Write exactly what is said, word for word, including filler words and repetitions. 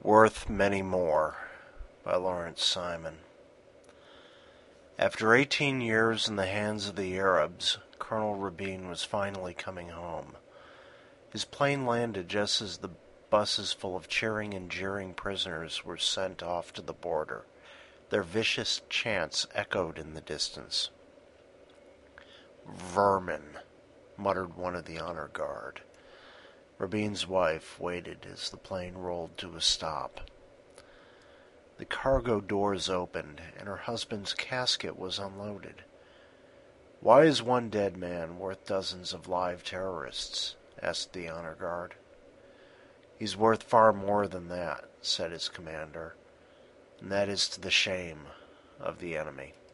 Worth Many More by Lawrence Simon. After eighteen years in the hands of the Arabs, Colonel Rabin was finally coming home. His plane landed just as the buses full of cheering and jeering prisoners were sent off to the border. Their vicious chants echoed in the distance. "Vermin," muttered one of the honor guard. Rabin's wife waited as the plane rolled to a stop. The cargo doors opened, and her husband's casket was unloaded. "Why is one dead man worth dozens of live terrorists?" asked the honor guard. "He's worth far more than that," said his commander, "and that is to the shame of the enemy."